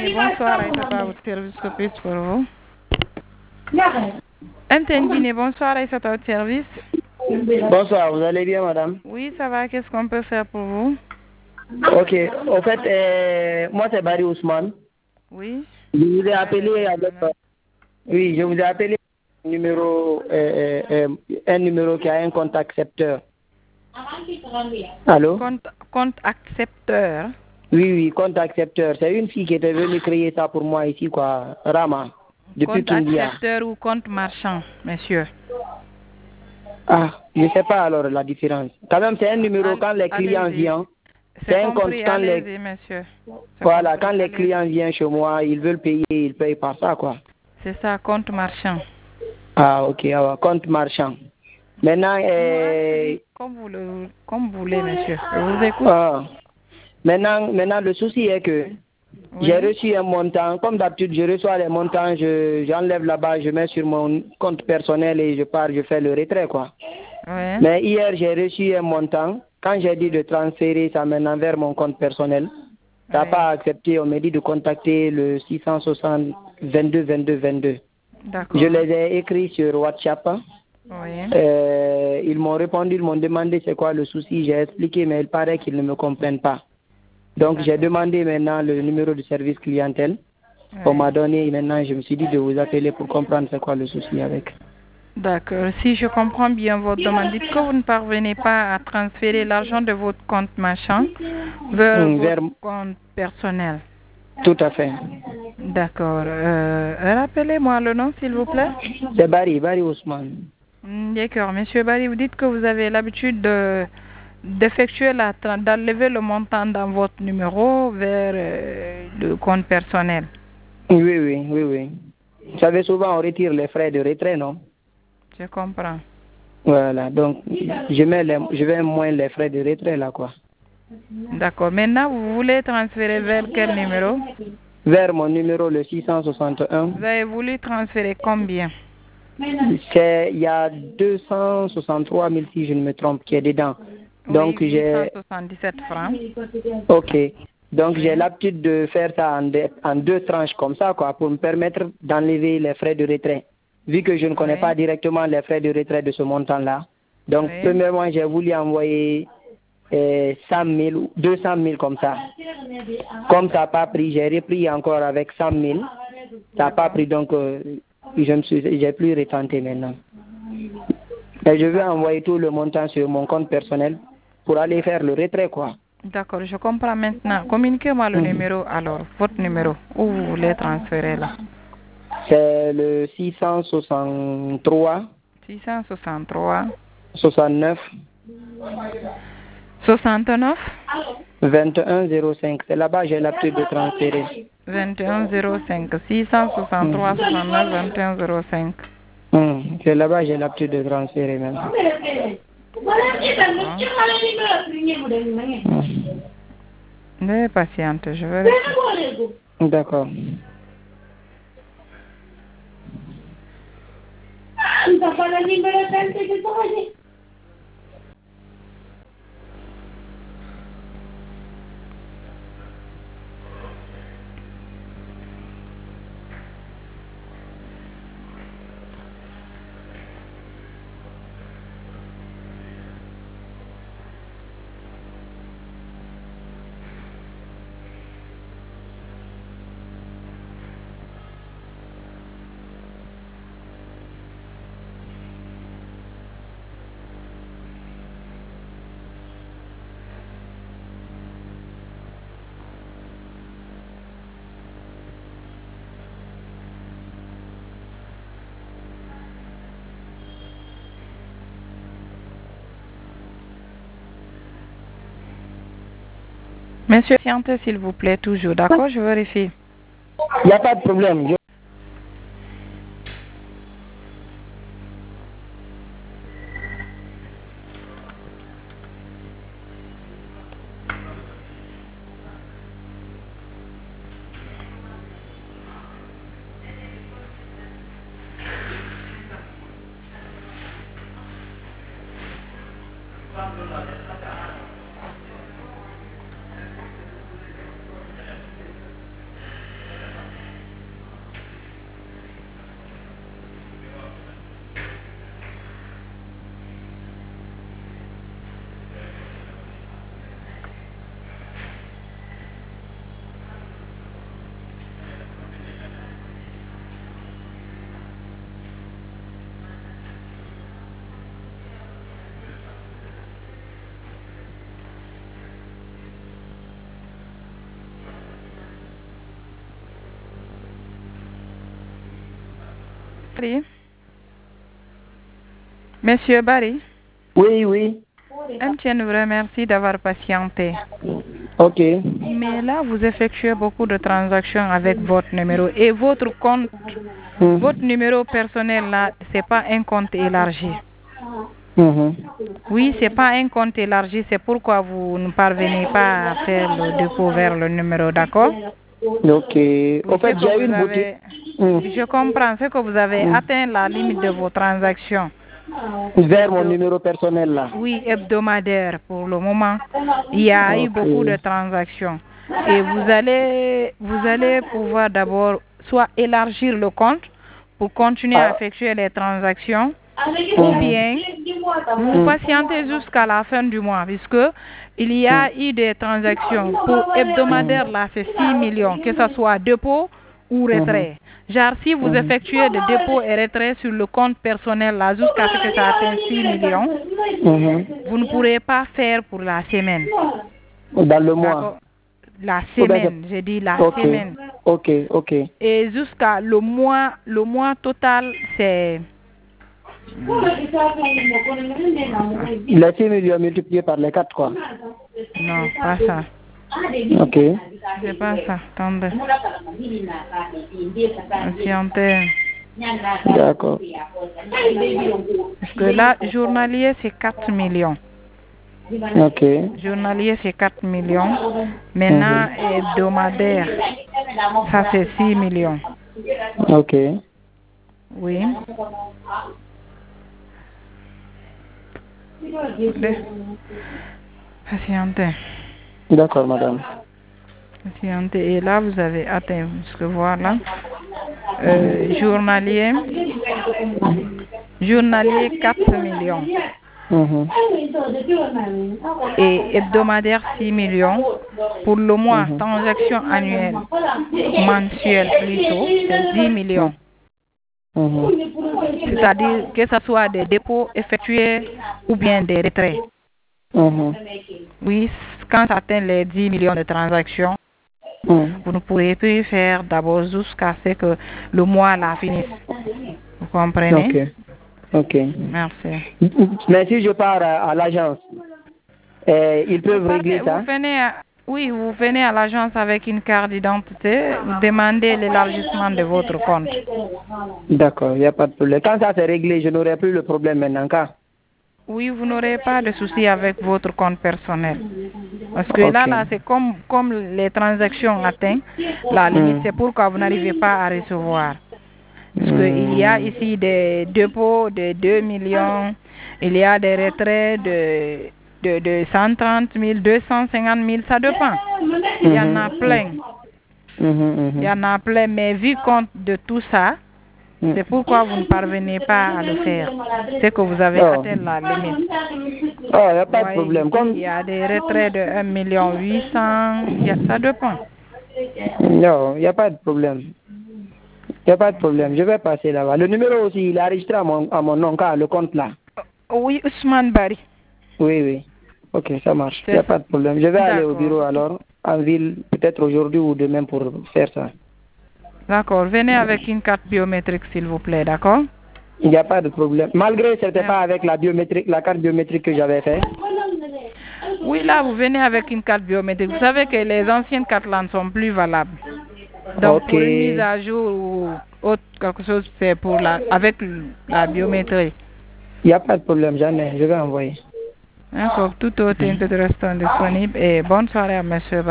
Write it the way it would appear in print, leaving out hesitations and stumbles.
Oui, bonsoir, Aïssata, à votre service, que puis-je pour vous? Entendine, bonsoir, Aïssata, à votre service. Bonsoir, vous allez bien, madame? Oui, ça va, qu'est-ce qu'on peut faire pour vous? Ok, en fait, moi c'est Barry Ousmane. Oui. Je vous ai appelé avec... oui, je vous ai appelé numéro, un numéro qui a un compte accepteur. Allô? Compte accepteur? Oui, oui, compte accepteur. C'est une fille qui était venue créer ça pour moi ici, quoi. Rama, depuis Compte Kindia. accepteur ou compte marchand, monsieur? Ah, je ne sais pas alors la différence. Quand même, c'est un numéro quand les clients viennent. C'est un compte quand allez-y, monsieur. Voilà, quand les clients viennent chez moi, ils veulent payer, ils payent par ça, quoi. C'est ça, compte marchand. Ah, ok, alors, compte marchand. Maintenant, comme vous voulez, monsieur. Je vous écoute. Maintenant, le souci est que j'ai reçu un montant. Comme d'habitude, je reçois les montants, j'enlève là-bas, je mets sur mon compte personnel et je pars, je fais le retrait, quoi. Mais hier, j'ai reçu un montant. Quand j'ai dit de transférer ça maintenant vers mon compte personnel, ça n'a pas accepté. On m'a dit de contacter le 660 22 22 22. Je les ai écrits sur WhatsApp. Ils m'ont répondu, ils m'ont demandé c'est quoi le souci. J'ai expliqué, mais il paraît qu'ils ne me comprennent pas. Donc j'ai demandé maintenant le numéro de service clientèle. On m'a donné, et maintenant je me suis dit de vous appeler pour comprendre c'est quoi le souci avec. D'accord. Si je comprends bien votre demande, dites que vous ne parvenez pas à transférer l'argent de votre compte marchand vers votre compte personnel. Tout à fait. D'accord. Rappelez-moi le nom, s'il vous plaît. C'est Barry Ousmane. D'accord. Monsieur Barry, vous dites que vous avez l'habitude d'enlever le montant dans votre numéro vers le compte personnel. Oui. Vous savez, souvent on retire les frais de retrait, non? Je comprends. Voilà, donc je vais moins les frais de retrait là, quoi. D'accord. Maintenant, vous voulez transférer vers quel numéro? Vers mon numéro, le 661. Vous avez voulu transférer combien? Il y a 263 000 si je ne me trompe qui est dedans. Donc oui, 877 francs. Ok. Donc j'ai l'habitude de faire ça en deux tranches comme ça, quoi, pour me permettre d'enlever les frais de retrait. Vu que je ne connais pas directement les frais de retrait de ce montant-là. Donc premièrement, j'ai voulu envoyer 100 000, 200 000 comme ça. Comme ça n'a pas pris, j'ai repris encore avec 100 000. Ça n'a pas pris, donc j'ai plus retenté maintenant. Et je vais envoyer tout le montant sur mon compte personnel pour aller faire le retrait, quoi. D'accord, je comprends maintenant. Communiquez-moi le numéro alors, votre numéro, où vous voulez transférer là. C'est le 663. 663. 69. 69. 2105. C'est là-bas j'ai l'habitude de transférer. 2105. 663 69 2105. C'est là-bas j'ai l'habitude de transférer même. Veuillez patienter, je vais répondre. D'accord. Monsieur, patientez s'il vous plaît, toujours. D'accord, je vérifie. Il n'y a pas de problème. Barry. Monsieur Barry. Oui, oui. MTN vous remercie d'avoir patienté. Ok. Mais là, vous effectuez beaucoup de transactions avec votre numéro et votre compte, votre numéro personnel là, c'est pas un compte élargi. Oui, c'est pas un compte élargi, c'est pourquoi vous ne parvenez pas à faire le dépôt vers le numéro, d'accord? Ok. En fait, j'ai une boutique. Je comprends, c'est que vous avez atteint la limite de vos transactions. Vers mon numéro personnel là. Oui, hebdomadaire pour le moment. Il y a eu beaucoup de transactions. Et vous allez pouvoir d'abord soit élargir le compte pour continuer à effectuer les transactions ou bien vous patientez jusqu'à la fin du mois puisque il y a eu des transactions pour hebdomadaire là c'est 6 millions, que ce soit dépôt ou retrait. Genre si vous effectuez des dépôts et retraits sur le compte personnel là jusqu'à ce que ça atteigne 6 millions, vous ne pourrez pas faire pour la semaine. Dans le mois. La semaine, j'ai dit la semaine. Ok. Et jusqu'à le mois total, c'est... Les 6 millions multipliés par les 4 quoi. Non, pas ça. Ok. C'est pas ça, attendez. Patientez. D'accord. Parce que là, journalier, c'est 4 millions. Ok. Journalier, c'est 4 millions. Maintenant, hebdomadaire, ça c'est 6 millions. Ok. Oui. Patientez. D'accord, madame. Patientez. Et là, vous avez atteint, ce que voilà. Journalier 4 millions. Et hebdomadaire 6 millions. Pour le mois, transaction annuelle, mensuelle plutôt, c'est 10 millions. C'est-à-dire que ce soit des dépôts effectués ou bien des retraits. Oui, quand ça atteint les 10 millions de transactions, vous ne pourrez plus faire d'abord jusqu'à ce que le mois la finisse. Vous comprenez? Ok. Merci. Mais si je pars à l'agence, ils peuvent régler ça? Vous venez à l'agence avec une carte d'identité, vous demandez l'élargissement de votre compte. D'accord, il n'y a pas de problème. Quand ça c'est réglé, je n'aurai plus le problème maintenant, car? Oui, vous n'aurez pas de souci avec votre compte personnel. Parce que là, c'est comme les transactions atteignent la limite, c'est pourquoi vous n'arrivez pas à recevoir. Parce qu'il y a ici des dépôts de 2 millions, il y a des retraits de 130 000, 250 000, ça dépend. Il y en a plein. Il y en a plein, mais vu compte de tout ça, c'est pourquoi vous ne parvenez pas à le faire. C'est que vous avez atteint la limite. Oh, il n'y a pas de problème. Il y a des retraits de 1 million 800, ça dépend. Non, il n'y a pas de problème. Il n'y a pas de problème. Je vais passer là-bas. Le numéro aussi, il est enregistré à mon nom, car le compte là. Oui, Ousmane Barry. Oui. Ok, ça marche. Il n'y a pas de problème. Je vais aller au bureau alors, en ville, peut-être aujourd'hui ou demain pour faire ça. D'accord. Venez avec une carte biométrique, s'il vous plaît, d'accord? Il n'y a pas de problème. Malgré ce n'était pas avec la carte biométrique que j'avais fait. Oui, là, vous venez avec une carte biométrique. Vous savez que les anciennes cartes là ne sont plus valables. Donc, pour une mise à jour ou autre quelque chose, c'est avec la biométrie. Il n'y a pas de problème, j'en ai. Je vais envoyer. D'accord. Tout autre que restant disponible. Et bonne soirée à monsieur.